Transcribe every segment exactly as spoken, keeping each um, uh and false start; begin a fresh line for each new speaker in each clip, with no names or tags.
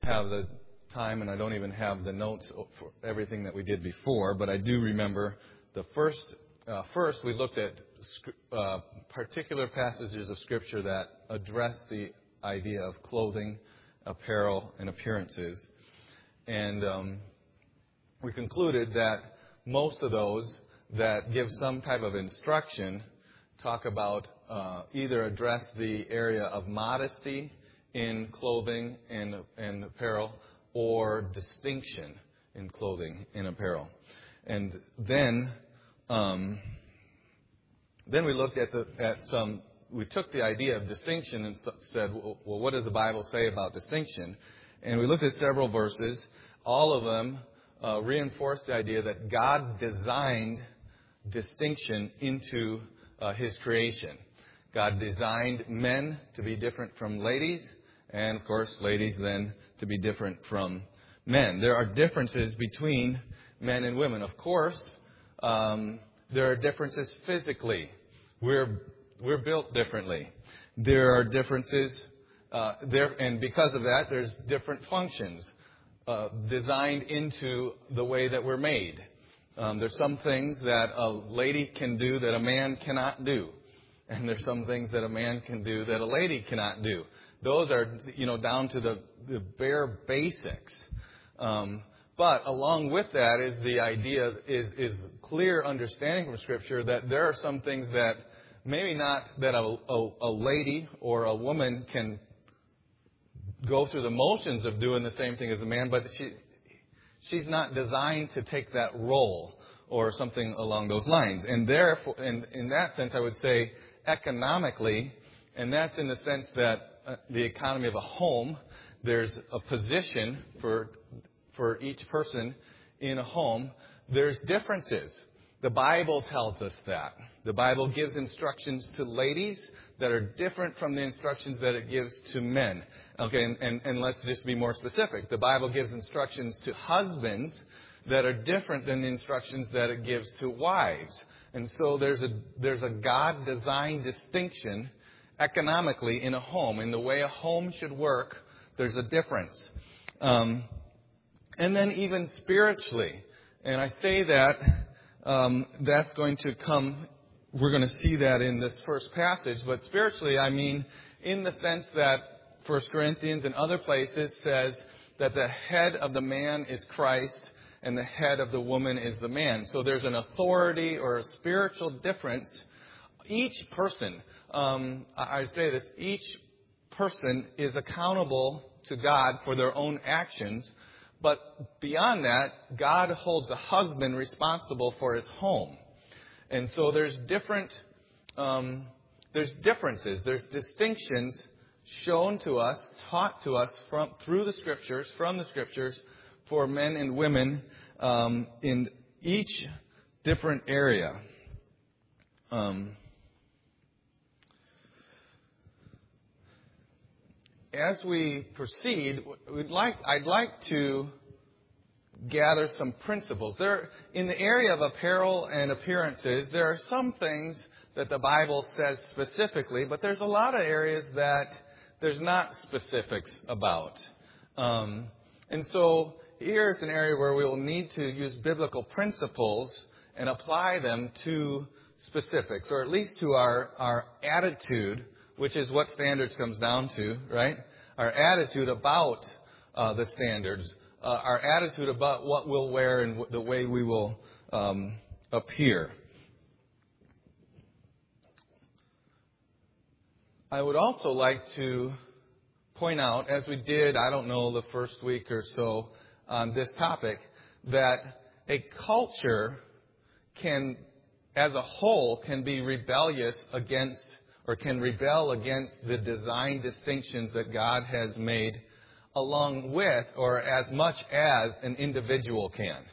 have the time, and I don't even have the notes for everything that we did before, but I do remember the first, uh, first we looked at uh, particular passages of Scripture that address the idea of clothing, apparel, and appearances. And um, we concluded that most of those that give some type of instruction talk about uh, either address the area of modesty in clothing and, and apparel, or distinction in clothing and apparel. And then, um, then we looked at the at some. We took the idea of distinction and said, well, what does the Bible say about distinction? And we looked at several verses. All of them uh, reinforced the idea that God designed distinction into uh, His creation. God designed men to be different from ladies, and, of course, ladies then to be different from men. There are differences between men and women. Of course, um, there are differences physically. We're we're built differently. There are differences, uh, there, and because of that, there's different functions uh, designed into the way that we're made. Um, there's some things that a lady can do that a man cannot do, and there's some things that a man can do that a lady cannot do. Those are, you know, down to the, the bare basics. Um, but along with that is the idea, is, is clear understanding from Scripture that there are some things that maybe not that a, a, a lady or a woman can go through the motions of doing the same thing as a man, but she she's not designed to take that role or something along those lines. And therefore, in, in that sense, I would say economically, and that's in the sense that Uh, the economy of a home, there's a position for for each person in a home. There's differences. The Bible tells us that. The Bible gives instructions to ladies that are different from the instructions that it gives to men. Okay, and, and, and let's just be more specific. The Bible gives instructions to husbands that are different than the instructions that it gives to wives. And so there's a there's a God-designed distinction economically in a home, in the way a home should work. There's a difference. Um, and then even spiritually. And I say that um, that's going to come, we're going to see that in this first passage. But spiritually, I mean in the sense that First Corinthians and other places says that the head of the man is Christ and the head of the woman is the man. So there's an authority or a spiritual difference. Each person, um, I say this, each person is accountable to God for their own actions. But beyond that, God holds a husband responsible for his home. And so there's different, um, there's differences, there's distinctions shown to us, taught to us from through the Scriptures, from the Scriptures, for men and women um, in each different area. Um, As we proceed, we'd like, I'd like to gather some principles. There, in the area of apparel and appearances, there are some things that the Bible says specifically, but there's a lot of areas that there's not specifics about. Um, and so here's an area where we will need to use biblical principles and apply them to specifics, or at least to our, our attitude, which is what standards comes down to, right? Our attitude about uh, the standards, uh, our attitude about what we'll wear and w- the way we will um, appear. I would also like to point out, as we did, I don't know, the first week or so on this topic, that a culture can, as a whole, can be rebellious against or can rebel against the design distinctions that God has made, along with or as much as an individual can.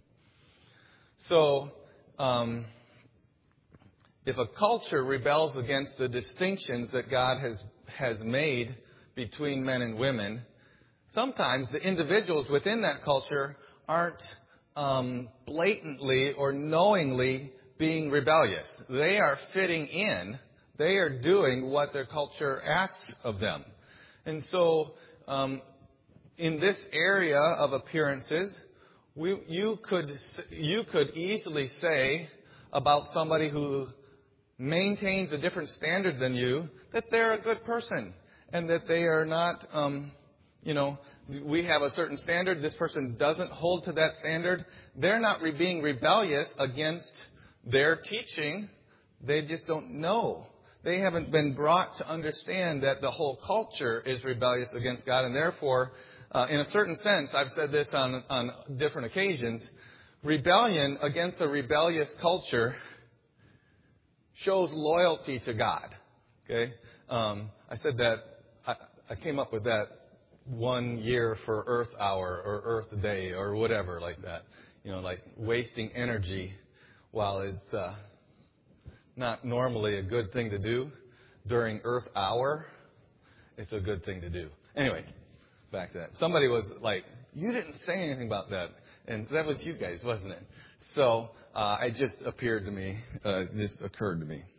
So, um, if a culture rebels against the distinctions that God has, has made between men and women, sometimes the individuals within that culture aren't um, blatantly or knowingly being rebellious. They are fitting in. They are doing what their culture asks of them. And so um, in this area of appearances, we, you could you could easily say about somebody who maintains a different standard than you that they're a good person and that they are not, um, you know, we have a certain standard. This person doesn't hold to that standard. They're not re- being rebellious against their teaching. They just don't know. They haven't been brought to understand that the whole culture is rebellious against God, and therefore, uh, in a certain sense, I've said this on, on different occasions, rebellion against a rebellious culture shows loyalty to God. Okay, um, I said that I, I came up with that one year for Earth Hour or Earth Day or whatever like that. You know, like wasting energy while it's uh, not normally a good thing to do during Earth Hour. It's a good thing to do. Anyway, back to that. Somebody was like, "You didn't say anything about that," and that was you guys, wasn't it? So uh, it just appeared to me, uh, just occurred to me.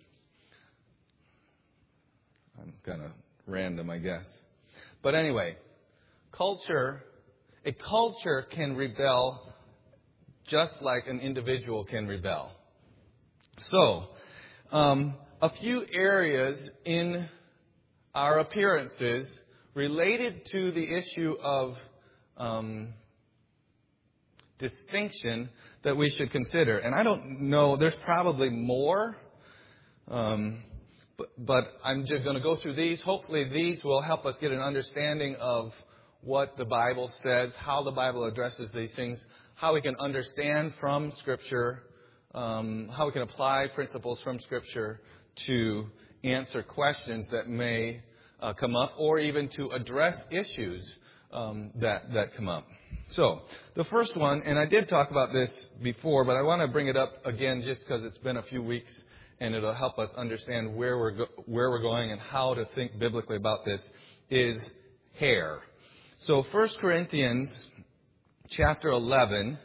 I'm kind of random, I guess. But anyway, culture, a culture can rebel just like an individual can rebel. So, um, a few areas in our appearances related to the issue of um, distinction that we should consider. And I don't know, there's probably more, um, but, but I'm just going to go through these. Hopefully these will help us get an understanding of what the Bible says, how the Bible addresses these things, how we can understand from Scripture, um, how we can apply principles from Scripture to answer questions that may uh, come up, or even to address issues um, that, that come up. So, the first one, and I did talk about this before, but I want to bring it up again just because it's been a few weeks, and it'll help us understand where we're go- where we're going and how to think biblically about this, is hair. So, First Corinthians chapter eleven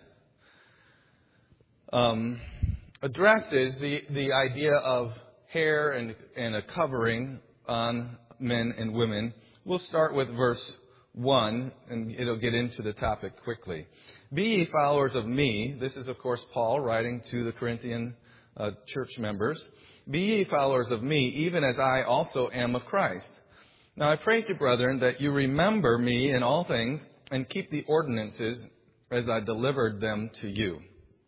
um, addresses the, the idea of hair and, and a covering on men and women. We'll start with verse one, and it'll get into the topic quickly. Be ye followers of me. This is, of course, Paul writing to the Corinthian uh, church members. Be ye followers of me, even as I also am of Christ. Now I praise you, brethren, that you remember me in all things, and keep the ordinances as I delivered them to you.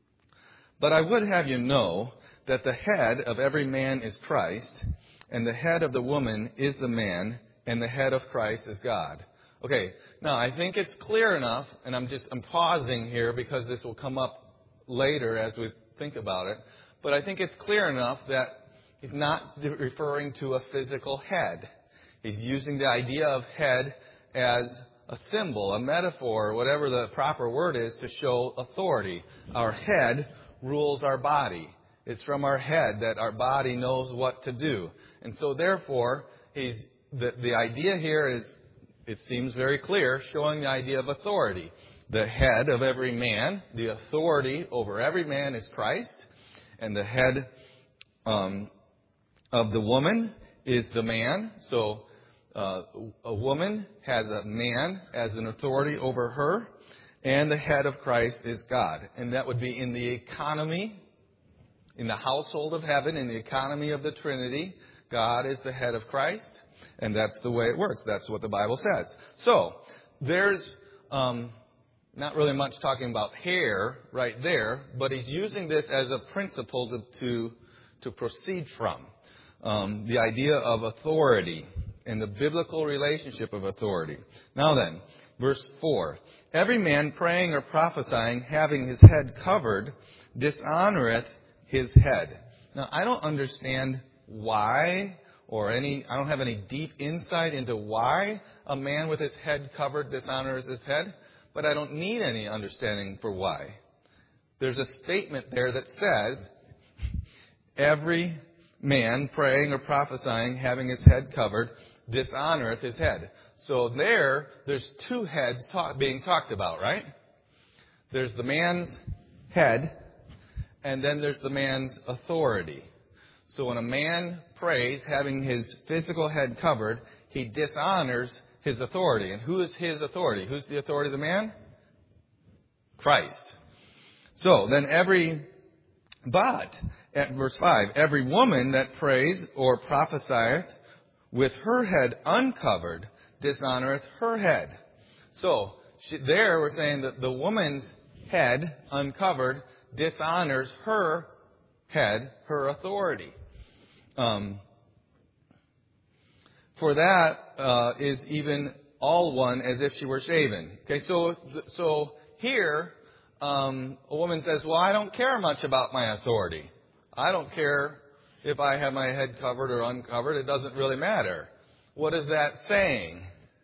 But I would have you know that the head of every man is Christ, and the head of the woman is the man, and the head of Christ is God. Okay, now I think it's clear enough, and I'm just I'm pausing here because this will come up later as we think about it, but I think it's clear enough that he's not referring to a physical head. He's using the idea of head as a symbol, a metaphor, whatever the proper word is, to show authority. Our head rules our body. It's from our head that our body knows what to do. And so therefore, he's the, the idea here is, it seems very clear, showing the idea of authority. The head of every man, the authority over every man is Christ, and the head um, of the woman is the man. So uh, a woman has a man as an authority over her, and the head of Christ is God. And that would be in the economy, in the household of heaven, in the economy of the Trinity. God is the head of Christ, and that's the way it works. That's what the Bible says. So, there's um, not really much talking about hair right there, but he's using this as a principle to to, to proceed from. Um, the idea of authority and the biblical relationship of authority. Now then, verse four. Every man praying or prophesying, having his head covered, dishonoreth his head. Now, I don't understand why, or any, I don't have any deep insight into why a man with his head covered dishonors his head, but I don't need any understanding for why. There's a statement there that says, every man praying or prophesying, having his head covered, dishonoreth his head. So there, there's two heads talk, being talked about, right? There's the man's head, and then there's the man's authority. So when a man prays, having his physical head covered, he dishonors his authority. And who is his authority? Who's the authority of the man? Christ. So, then every, but, at verse five, every woman that prays or prophesieth with her head uncovered dishonoreth her head. So, she, there we're saying that the woman's head uncovered dishonors her head, her authority. Um, for that uh, is even all one as if she were shaven. Okay, so so here um, a woman says, "Well, I don't care much about my authority. I don't care if I have my head covered or uncovered. It doesn't really matter." What is that saying?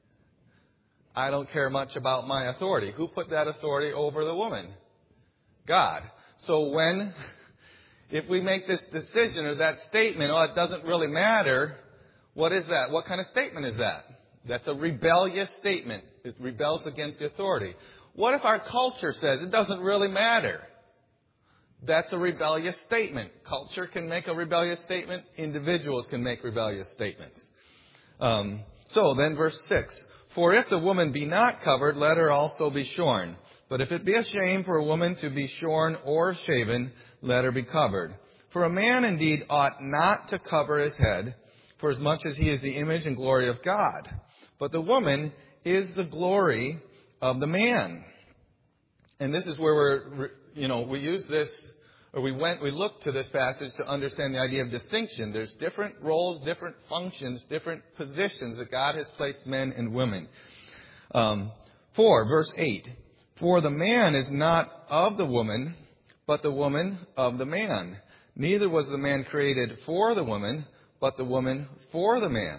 I don't care much about my authority. Who put that authority over the woman? God. So when, if we make this decision or that statement, oh, it doesn't really matter, what is that? What kind of statement is that? That's a rebellious statement. It rebels against the authority. What if our culture says it doesn't really matter? That's a rebellious statement. Culture can make a rebellious statement. Individuals can make rebellious statements. Um, so then verse six. For if the woman be not covered, let her also be shorn. But if it be a shame for a woman to be shorn or shaven, let her be covered. For a man indeed ought not to cover his head, for as much as he is the image and glory of God. But the woman is the glory of the man. And this is where we're, you know, we use this, or we went, we looked to this passage to understand the idea of distinction. There's different roles, different functions, different positions that God has placed men and women. Um, four, verse eight. For the man is not of the woman, but the woman of the man. Neither was the man created for the woman, but the woman for the man.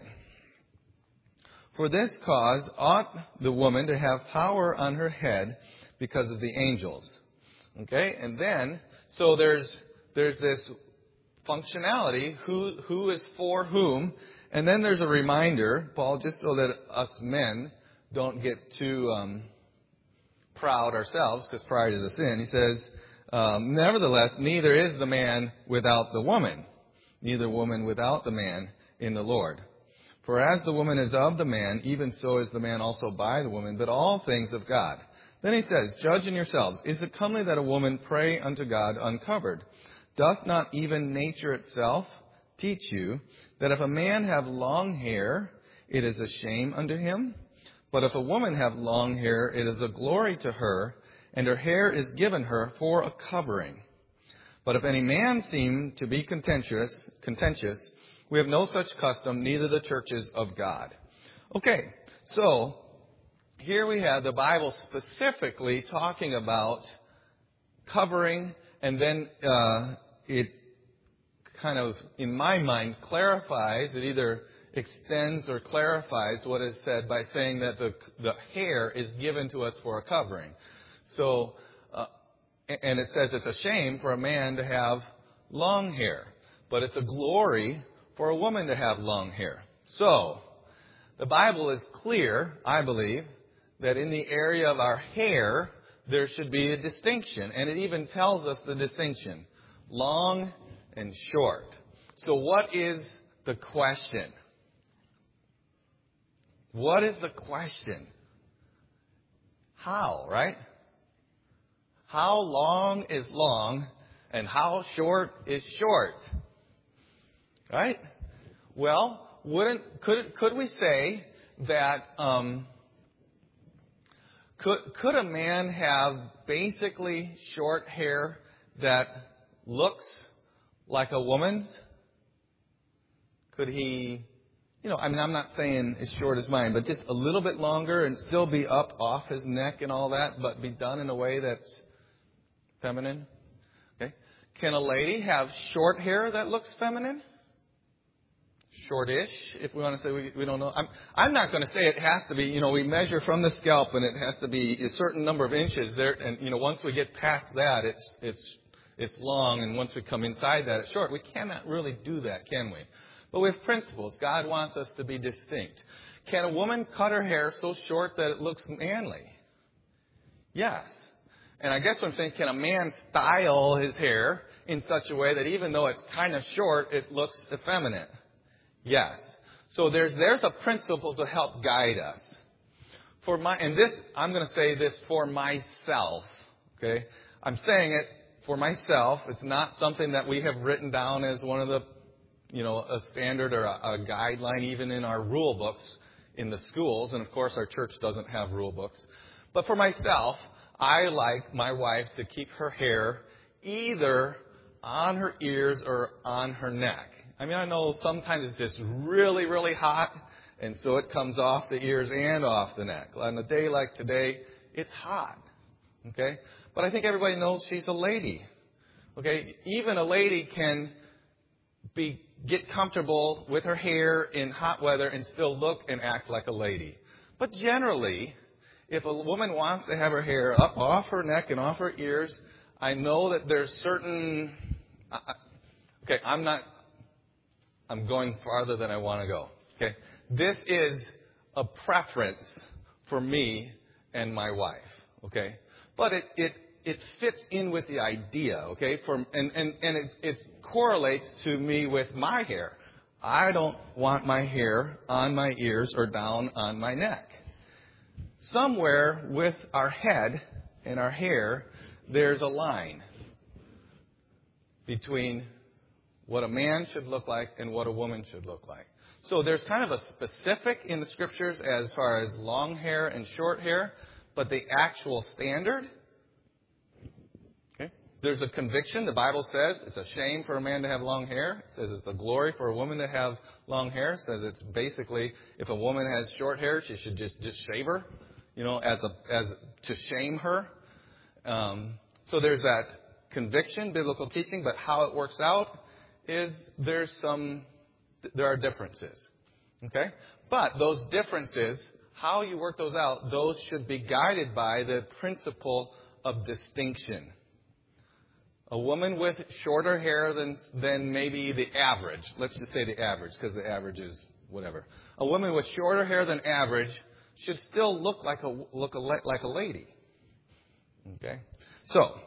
For this cause ought the woman to have power on her head because of the angels. Okay, and then, so there's there's this functionality, who who is for whom, and then there's a reminder, Paul, just so that us men don't get too um, proud ourselves, because prior to the sin, he says, um, nevertheless, neither is the man without the woman, neither woman without the man in the Lord. For as the woman is of the man, even so is the man also by the woman, but all things of God. Then he says, judge in yourselves, is it comely that a woman pray unto God uncovered? Doth not even nature itself teach you that if a man have long hair, it is a shame unto him? But if a woman have long hair, it is a glory to her, and her hair is given her for a covering. But if any man seem to be contentious, contentious, we have no such custom, neither the churches of God. Okay, so here we have the Bible specifically talking about covering, and then uh, it kind of, in my mind, clarifies, it either extends or clarifies what is said by saying that the the hair is given to us for a covering. So, uh, and it says it's a shame for a man to have long hair, but it's a glory for a woman to have long hair. So, the Bible is clear, I believe, that in the area of our hair, there should be a distinction. And it even tells us the distinction. Long and short. So what is the question? What is the question? How, right? How long is long and how short is short? Right? Well, wouldn't could could we say that um, could could a man have basically short hair that looks like a woman's? Could he, you know, I mean, I'm not saying as short as mine, but just a little bit longer and still be up off his neck and all that, but be done in a way that's feminine? Okay. Can a lady have short hair that looks feminine? Shortish, if we want to say we, we don't know. I'm, I'm not going to say it has to be, you know, we measure from the scalp and it has to be a certain number of inches there. And, you know, once we get past that, it's, it's, it's long. And once we come inside that, it's short. We cannot really do that, can we? But we have principles. God wants us to be distinct. Can a woman cut her hair so short that it looks manly? Yes. And I guess what I'm saying, can a man style his hair in such a way that even though it's kind of short, it looks effeminate? Yes. So there's there's a principle to help guide us. For my and this I'm going to say this for myself. Okay, I'm saying it for myself. It's not something that we have written down as one of the, you know, a standard or a, a guideline even in our rule books in the schools. And of course, our church doesn't have rule books. But for myself, I like my wife to keep her hair either on her ears or on her neck. I mean, I know sometimes it's just really, really hot, and so it comes off the ears and off the neck. On a day like today, it's hot, okay? But I think everybody knows she's a lady, okay? Even a lady can be get comfortable with her hair in hot weather and still look and act like a lady. But generally, if a woman wants to have her hair up off her neck and off her ears, I know that there's certain... Uh, okay, I'm not... I'm going farther than I want to go. Okay, this is a preference for me and my wife. Okay, but it it, it fits in with the idea. Okay, for and and and it, it correlates to me with my hair. I don't want my hair on my ears or down on my neck. Somewhere with our head and our hair, there's a line between what a man should look like and what a woman should look like. So there's kind of a specific in the scriptures as far as long hair and short hair, but the actual standard, okay, there's a conviction. The Bible says it's a shame for a man to have long hair. It says it's a glory for a woman to have long hair. It says it's basically if a woman has short hair, she should just, just shave her, you know, as a as to shame her. Um, so there's that conviction, biblical teaching, but how it works out is there's some, there are differences, okay? But those differences, how you work those out, those should be guided by the principle of distinction. A woman with shorter hair than than maybe the average, let's just say the average, because the average is whatever. A woman with shorter hair than average should still look like a look a, like a lady, okay? So.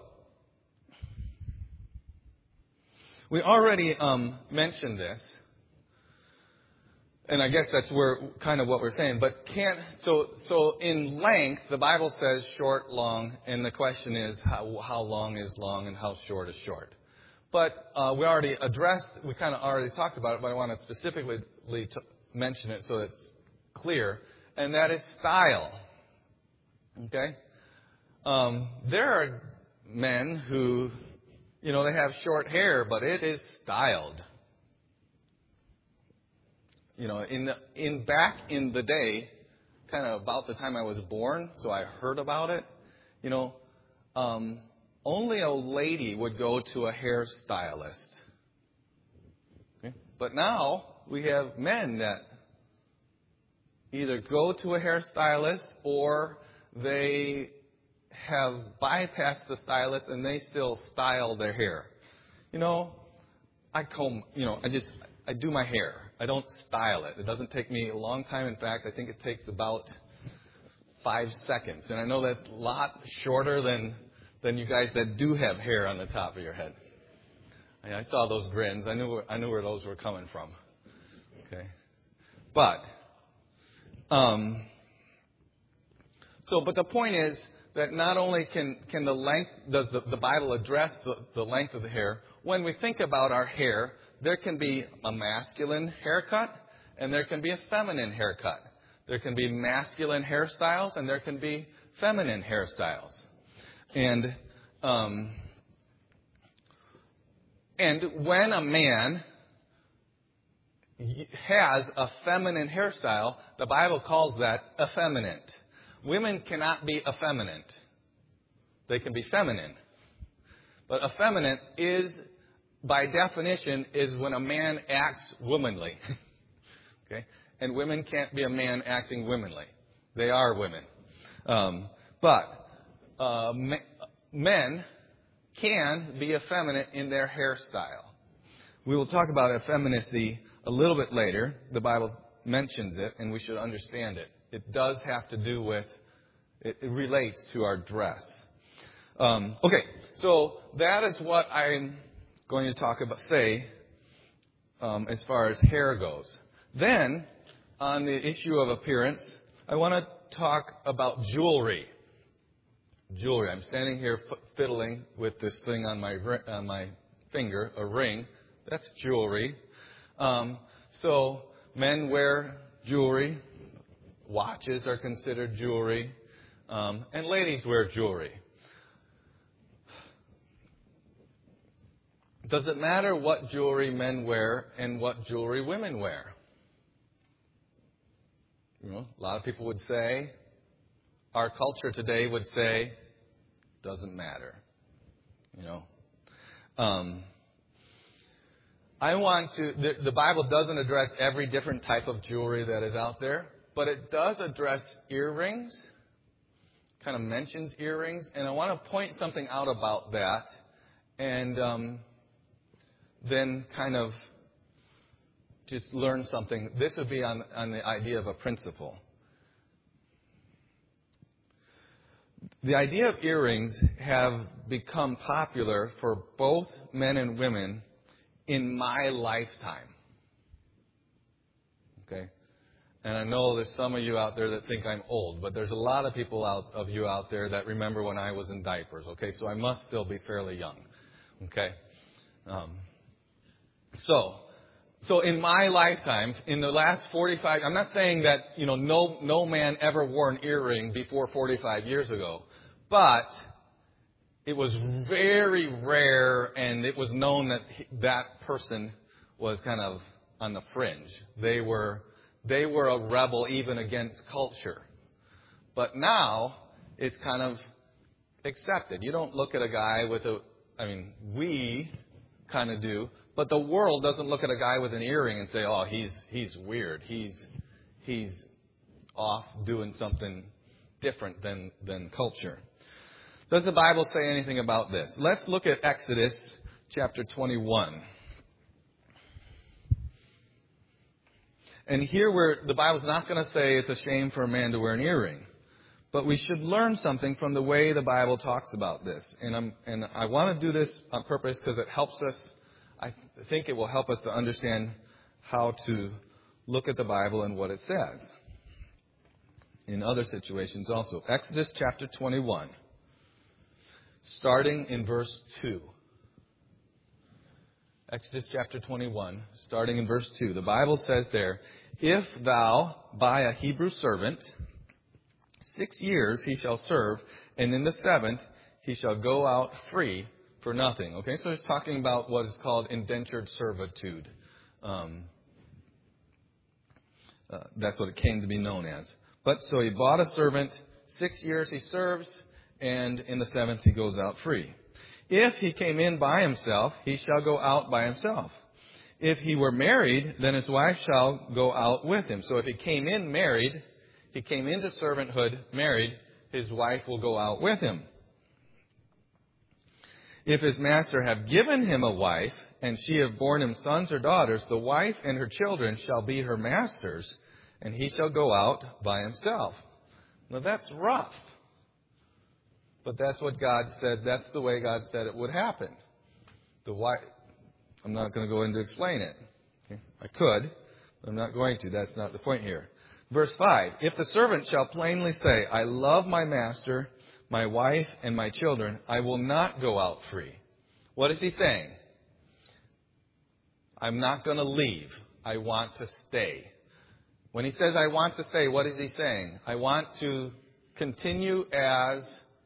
We already um, mentioned this, and I guess that's where kind of what we're saying. But can't so so in length, the Bible says short, long, and the question is how how long is long and how short is short. But uh, we already addressed, we kind of already talked about it, but I want to specifically t- mention it so it's clear, and that is style. Okay, um, there are men who. You know, they have short hair, but it is styled. You know, in the, in back in the day, kind of about the time I was born, so I heard about it. You know, um, only a lady would go to a hairstylist. Okay? But now we have men that either go to a hairstylist or they have bypassed the stylist and they still style their hair. You know, I comb, you know, I just, I do my hair. I don't style it. It doesn't take me a long time. In fact, I think it takes about five seconds. And I know that's a lot shorter than, than you guys that do have hair on the top of your head. I, I saw those grins. I knew, I knew where those were coming from. Okay. But, um, so, but the point is, that not only can, can the length, the, the, the Bible address the, the length of the hair, when we think about our hair, there can be a masculine haircut and there can be a feminine haircut. There can be masculine hairstyles and there can be feminine hairstyles. And, um, and when a man has a feminine hairstyle, the Bible calls that effeminate. Women cannot be effeminate. They can be feminine. But effeminate is, by definition, is when a man acts womanly. Okay? And women can't be a man acting womanly. They are women. Um, but uh, men can be effeminate in their hairstyle. We will talk about effeminacy a little bit later. The Bible mentions it, and we should understand it. It does have to do with, it, it relates to our dress. Um, okay, so that is what I'm going to talk about, say, um, as far as hair goes. Then, on the issue of appearance, I want to talk about jewelry. Jewelry. I'm standing here f- fiddling with this thing on my on my finger, a ring. That's jewelry. Um, so men wear jewelry. Watches are considered jewelry. Um, and ladies wear jewelry. Does it matter what jewelry men wear and what jewelry women wear? You know, a lot of people would say, our culture today would say, doesn't matter. You know, um, I want to. The, the Bible doesn't address every different type of jewelry that is out there, but it does address earrings. Kind of mentions earrings, and I want to point something out about that, and um, then kind of just learn something. This would be on on the idea of a principle. The idea of earrings have become popular for both men and women in my lifetime. Okay? And I know there's some of you out there that think I'm old, but there's a lot of people out of you out there that remember when I was in diapers. Okay? So I must still be fairly young. Okay? Um, so, so in my lifetime, in the last forty-five, I'm not saying that, you know, no, no man ever wore an earring before forty-five years ago. But it was very rare, and it was known that that person was kind of on the fringe. They were they were a rebel even against culture. But now it's kind of accepted. You don't look at a guy with a, I mean, we kind of do, but the world doesn't look at a guy with an earring and say, "Oh, he's he's weird. He's he's off doing something different than than culture." Does the Bible say anything about this? Let's look at Exodus chapter twenty-one. And here where the Bible's not going to say it's a shame for a man to wear an earring. But we should learn something from the way the Bible talks about this. And, I'm, and I want to do this on purpose because it helps us. I think it will help us to understand how to look at the Bible and what it says. In other situations also. Exodus chapter twenty-one. Starting in verse two. Exodus chapter twenty-one, starting in verse two. The Bible says there, "If thou buy a Hebrew servant, six years he shall serve, and in the seventh he shall go out free for nothing." Okay, so it's talking about what is called indentured servitude. Um, uh, that's what it came to be known as. But so he bought a servant, six years he serves, and in the seventh he goes out free. If he came in by himself, he shall go out by himself. If he were married, then his wife shall go out with him. So if he came in married, he came into servanthood married, his wife will go out with him. If his master have given him a wife, and she have borne him sons or daughters, the wife and her children shall be her master's, and he shall go out by himself. Now that's rough. But that's what God said. That's the way God said it would happen. The wife, I'm not going to go in to explain it. Okay? I could, but I'm not going to. That's not the point here. Verse five. If the servant shall plainly say, "I love my master, my wife, and my children, I will not go out free." What is he saying? I'm not going to leave. I want to stay. When he says, "I want to stay," what is he saying? I want to continue as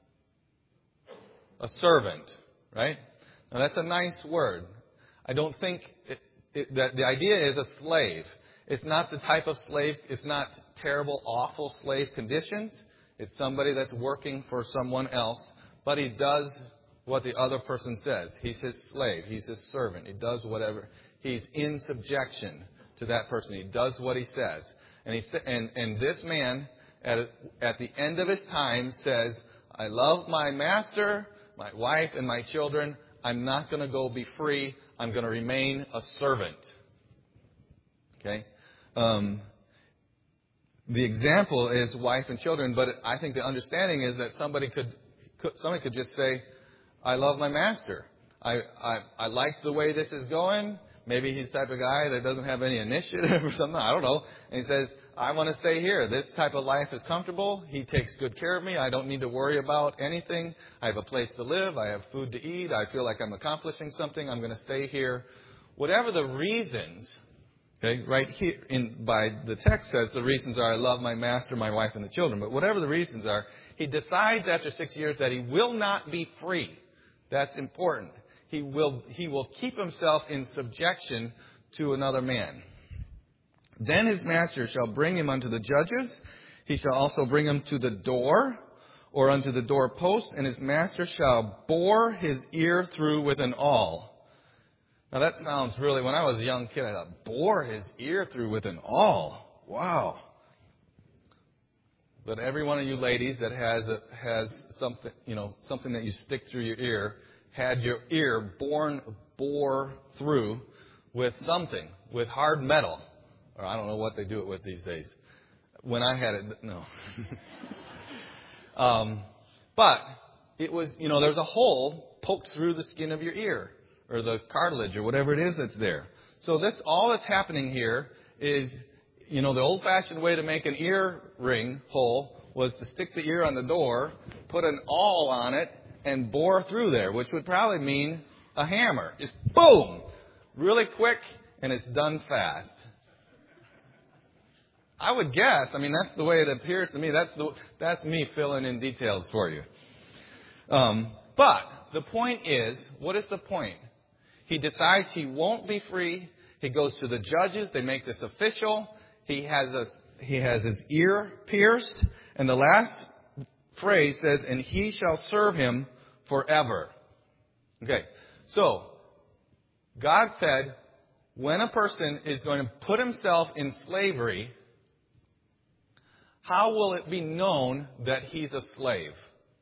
a servant, right? Now that's a nice word. I don't think it, it, that the idea is a slave. It's not the type of slave, it's not terrible, awful slave conditions. It's somebody that's working for someone else, but he does what the other person says. He's his slave. He's his servant. He does whatever. He's in subjection to that person. He does what he says. And, he, and, and this man, at, at the end of his time, says, "I love my master, my wife, and my children. I'm not going to go be free. I'm going to remain a servant." Okay? Um, the example is wife and children, but I think the understanding is that somebody could, could somebody could just say, "I love my master. I, I, I like the way this is going. maybe he's the type of guy that doesn't have any initiative or something. I don't know. And he says, I want to stay here. This type of life is comfortable. He takes good care of me. I don't need to worry about anything. I have a place to live. I have food to eat. I feel like I'm accomplishing something. I'm going to stay here. Whatever the reasons, okay, right here in by the text says the reasons are I love my master, my wife, and the children. But whatever the reasons are, he decides after six years that he will not be free. That's important. He will, he will keep himself in subjection to another man. Then his master shall bring him unto the judges. He shall also bring him to the door or unto the doorpost, and his master shall bore his ear through with an awl. Now that sounds really, when I was a young kid, I thought, bore his ear through with an awl. Wow. But every one of you ladies that has a, has something, you know, something that you stick through your ear, had your ear born, bore through with something, with hard metal. Or I don't know what they do it with these days. When I had it, no. um, but it was, you know, there's a hole poked through the skin of your ear or the cartilage or whatever it is that's there. So that's all that's happening here is, you know, the old-fashioned way to make an earring hole was to stick the ear on the door, put an awl on it, and bore through there, which would probably mean a hammer. Just boom! Really quick, and it's done fast. I would guess. I mean, that's the way it appears to me. That's the, that's me filling in details for you. Um, but the point is, what is the point? He decides he won't be free. He goes to the judges. They make this official. He has a, he has his ear pierced. And the last phrase says, and he shall serve him forever. Okay. So, God said, when a person is going to put himself in slavery, how will it be known that he's a slave?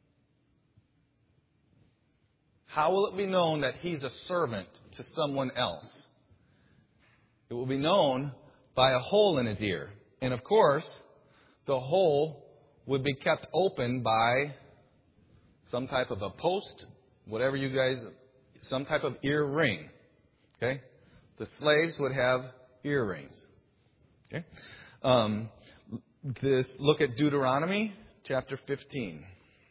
How will it be known that he's a servant to someone else? It will be known by a hole in his ear. And of course, the hole would be kept open by some type of a post, whatever you guys, some type of ear ring. Okay? The slaves would have earrings. Okay? Um, This, look at Deuteronomy chapter fifteen.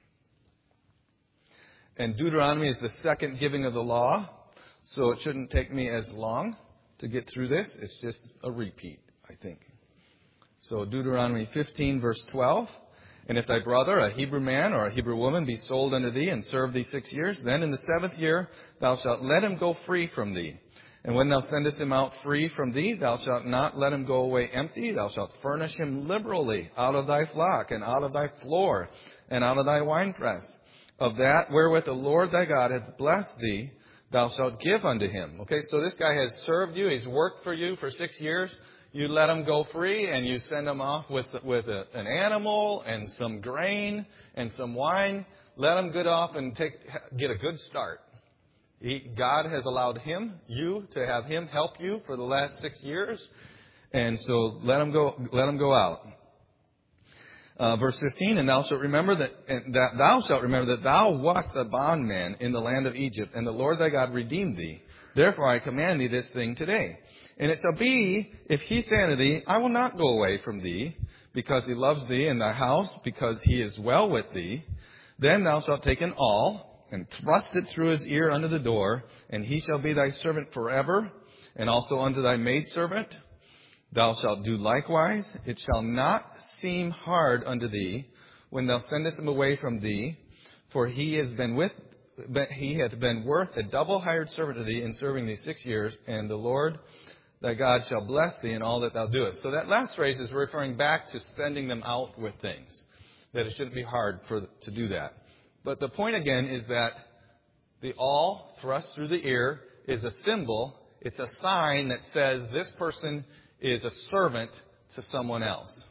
And Deuteronomy is the second giving of the law, so it shouldn't take me as long to get through this. It's just a repeat, I think. So Deuteronomy fifteen, verse twelve. And if thy brother, a Hebrew man or a Hebrew woman, be sold unto thee and serve thee six years, then in the seventh year thou shalt let him go free from thee. And when thou sendest him out free from thee, thou shalt not let him go away empty. Thou shalt furnish him liberally out of thy flock, and out of thy floor, and out of thy winepress. Of that wherewith the Lord thy God hath blessed thee, thou shalt give unto him. Okay, so this guy has served you. He's worked for you for six years. You let him go free, and you send him off with, with a, an animal and some grain and some wine. Let him get off and take get a good start. He, God has allowed him, you, to have him help you for the last six years. And so let him go, let him go out. Uh, verse fifteen, and thou shalt remember that, and that thou shalt remember that thou wast a bondman in the land of Egypt, and the Lord thy God redeemed thee. Therefore I command thee this thing today. And it shall be, if he say unto thee, I will not go away from thee, because he loves thee, and thy house, because he is well with thee, then thou shalt take an awl, and thrust it through his ear unto the door, and he shall be thy servant forever, and also unto thy maidservant. Thou shalt do likewise. It shall not seem hard unto thee when thou sendest him away from thee, for he has been with, he hath been worth a double hired servant to thee in serving thee six years, and the Lord thy God shall bless thee in all that thou doest. So that last phrase is referring back to sending them out with things, that it shouldn't be hard for to do that. But the point again is that the awl thrust through the ear is a symbol. It's a sign that says this person is a servant to someone else.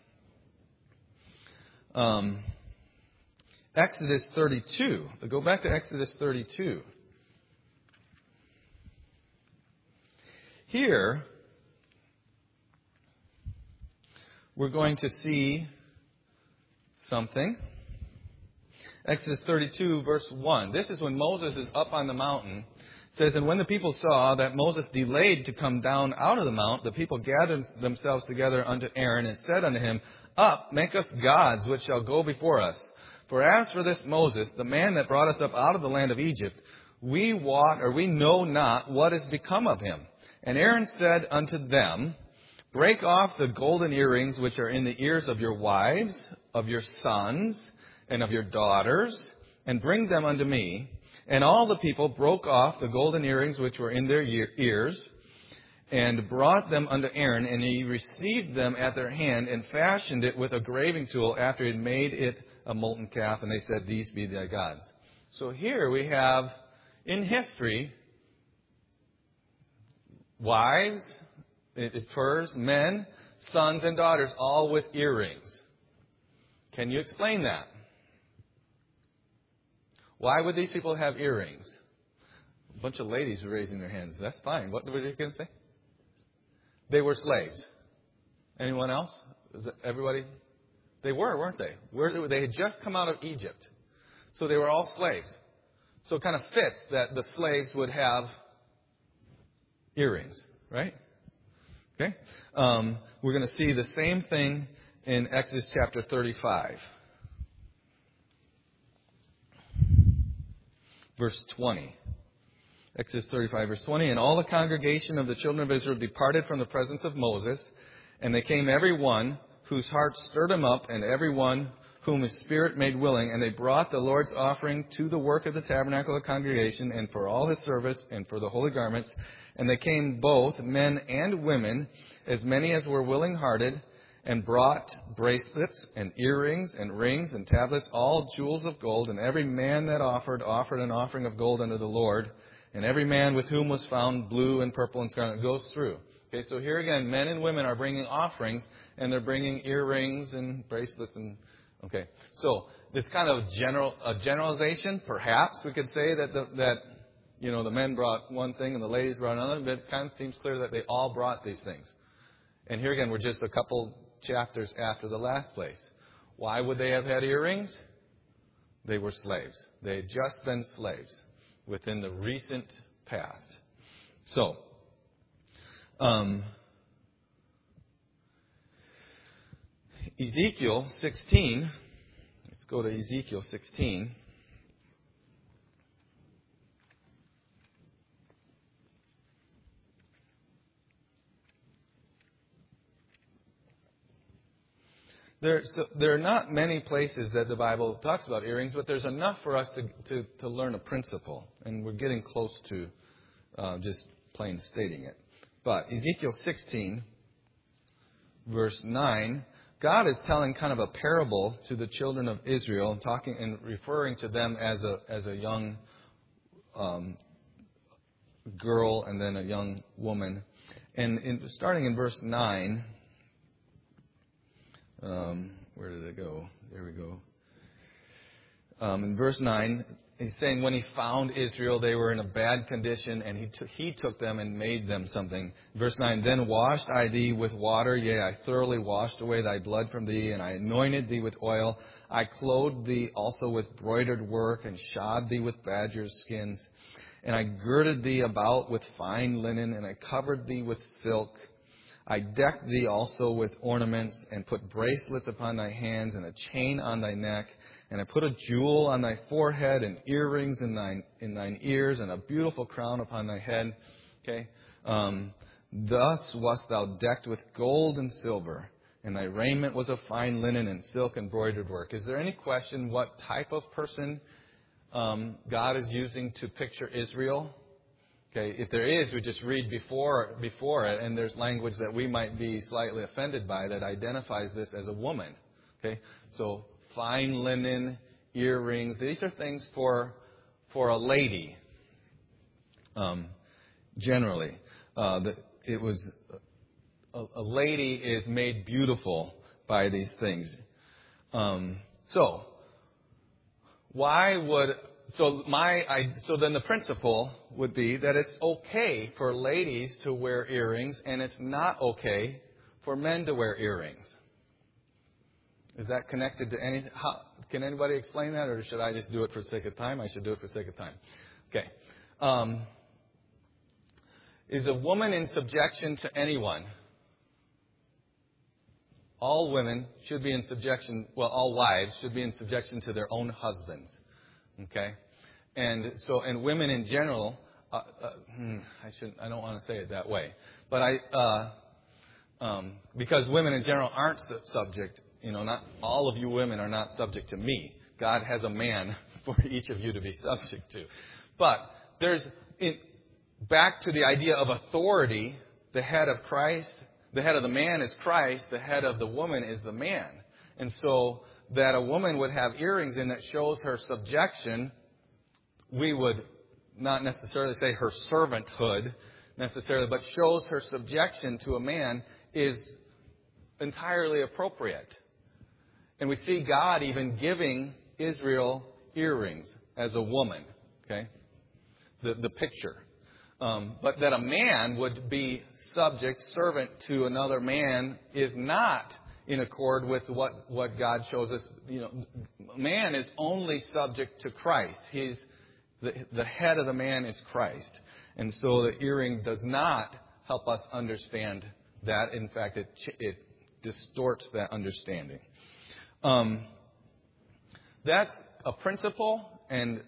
Um, Exodus thirty-two. Go back to Exodus thirty-two. Here, we're going to see something. Exodus thirty-two, verse one. This is when Moses is up on the mountain, It says, and when the people saw that Moses delayed to come down out of the mount, the people gathered themselves together unto Aaron and said unto him, Up, make us gods which shall go before us. For as for this Moses, the man that brought us up out of the land of Egypt, we wot, or we know not what is become of him. And Aaron said unto them, Break off the golden earrings which are in the ears of your wives, of your sons, and of your daughters, and bring them unto me. And all the people broke off the golden earrings which were in their ears, and brought them unto Aaron, and he received them at their hand, and fashioned it with a graving tool after he had made it a molten calf. And they said, These be thy gods. So here we have, in history, wives, it refers men, sons, and daughters, all with earrings. Can you explain that? Why would these people have earrings? A bunch of ladies were raising their hands. That's fine. What were you going to say? They were slaves. Anyone else? Was it everybody? They were, weren't they? Where, they had just come out of Egypt. So they were all slaves. So it kind of fits that the slaves would have earrings, right? Okay. Um, we're going to see the same thing in Exodus chapter thirty-five. Verse twenty. Exodus thirty-five, verse twenty. And all the congregation of the children of Israel departed from the presence of Moses, and they came every one whose heart stirred him up, and every one whom his spirit made willing, and they brought the Lord's offering to the work of the tabernacle of the congregation, and for all his service, and for the holy garments. And they came both, men and women, as many as were willing-hearted, and brought bracelets, and earrings, and rings, and tablets, all jewels of gold. And every man that offered, offered an offering of gold unto the Lord. And every man with whom was found blue and purple and scarlet. It goes through. Okay, so here again, men and women are bringing offerings, and they're bringing earrings and bracelets. And okay, so this kind of general a generalization, perhaps we could say that the, that you know the men brought one thing and the ladies brought another, but it kind of seems clear that they all brought these things. And here again, we're just a couple chapters after the last place. Why would they have had earrings? They were slaves. They had just been slaves within the recent past. So, um, Ezekiel sixteen. Let's go to Ezekiel sixteen. There, so there are not many places that the Bible talks about earrings, but there's enough for us to, to, to learn a principle. And we're getting close to uh, just plain stating it. But Ezekiel sixteen, verse nine, God is telling kind of a parable to the children of Israel, talking and referring to them as a as a young um, girl and then a young woman. And in, starting in verse nine... Um, where did it go? There we go. Um, in verse nine, he's saying when he found Israel, they were in a bad condition, and he, t- he took them and made them something. Verse nine, then washed I thee with water, yea, I thoroughly washed away thy blood from thee, and I anointed thee with oil. I clothed thee also with broidered work, and shod thee with badgers' skins. And I girded thee about with fine linen, and I covered thee with silk. I decked thee also with ornaments, and put bracelets upon thy hands, and a chain on thy neck. And I put a jewel on thy forehead, and earrings in thine in thine ears, and a beautiful crown upon thy head. Okay, um, thus wast thou decked with gold and silver, and thy raiment was of fine linen and silk and broidered work. Is there any question what type of person um, God is using to picture Israel? Okay, if there is, we just read before before it, and there's language that we might be slightly offended by that identifies this as a woman. Okay, so fine linen, earrings, these are things for for a lady. Um, generally, uh, the, it was a, a lady is made beautiful by these things. Um, so, why would So my, I, so then the principle would be that it's okay for ladies to wear earrings, and it's not okay for men to wear earrings. Is that connected to any? How, can anybody explain that, or should I just do it for the sake of time? I should do it for the sake of time. Okay. Um, Is a woman in subjection to anyone? All women should be in subjection, well, all wives should be in subjection to their own husbands. Okay? And so, and women in general, uh, uh, hmm, I shouldn't, I don't want to say it that way. But I, uh, um, because women in general aren't su- subject, you know, not all of you women are not subject to me. God has a man for each of you to be subject to. But there's, in, back to the idea of authority, the head of Christ, the head of the man is Christ, the head of the woman is the man. And so that a woman would have earrings in that shows her subjection, we would not necessarily say her servanthood necessarily, but shows her subjection to a man is entirely appropriate. And we see God even giving Israel earrings as a woman. Okay? The, the picture. Um, but that a man would be subject, servant to another man is not in accord with what, what God shows us. You know, man is only subject to Christ. He's the, the head of the man is Christ. And so the earring does not help us understand that. In fact, it, it distorts that understanding. Um, that's a principle, and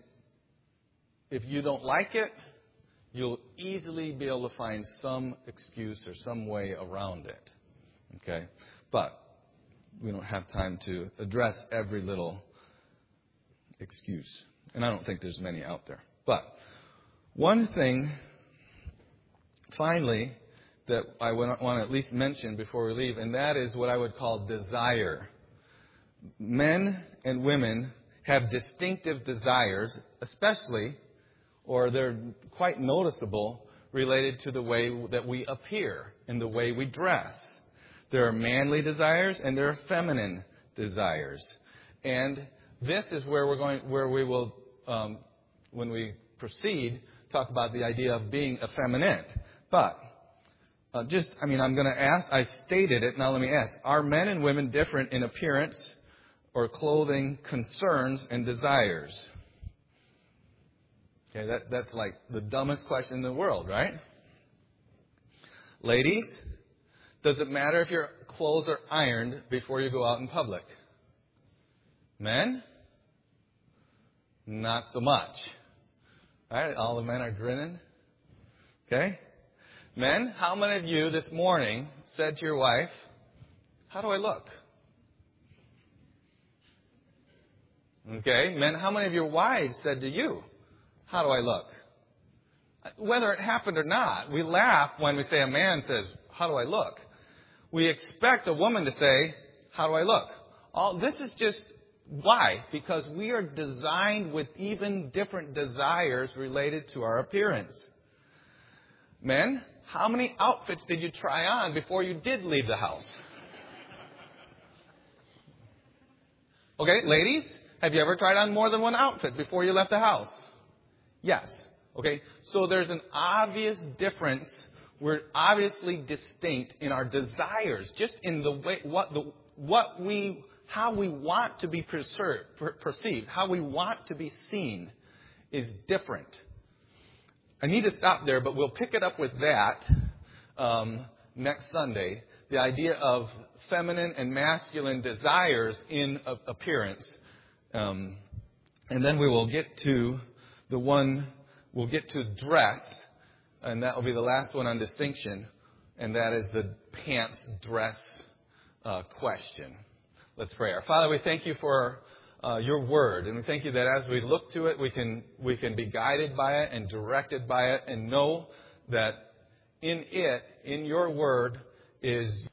if you don't like it, you'll easily be able to find some excuse or some way around it. Okay? But we don't have time to address every little excuse. And I don't think there's many out there. But one thing, finally, that I want to at least mention before we leave, and that is what I would call desire. Men and women have distinctive desires, especially, or they're quite noticeable, related to the way that we appear and the way we dress. There are manly desires and there are feminine desires. And this is where we're going, where we will, um, when we proceed, talk about the idea of being effeminate. But uh, just, I mean, I'm going to ask, I stated it, now let me ask, are men and women different in appearance or clothing concerns and desires? Okay, that, that's like the dumbest question in the world, right? Ladies, does it matter if your clothes are ironed before you go out in public? Men? Not so much. All right, all the men are grinning. Okay? Men, how many of you this morning said to your wife, how do I look? Okay, men, how many of your wives said to you, how do I look? Whether it happened or not, we laugh when we say a man says, how do I look? We expect a woman to say, how do I look? All this is just why? Because we are designed with even different desires related to our appearance. Men, how many outfits did you try on before you did leave the house? Okay, ladies, have you ever tried on more than one outfit before you left the house? Yes. Okay, so there's an obvious difference. We're obviously distinct in our desires, just in the way, what the, what we, how we want to be preserved, per, perceived, how we want to be seen is different. I need to stop there, but we'll pick it up with that um, next Sunday. The idea of feminine and masculine desires in appearance. Um, and then we will get to the one, we'll get to dress, and that will be the last one on distinction, and that is the pants dress uh, question. Let's pray. Our Father, we thank you for uh, your word, and we thank you that as we look to it, we can we can be guided by it and directed by it, and know that in it, in your word, is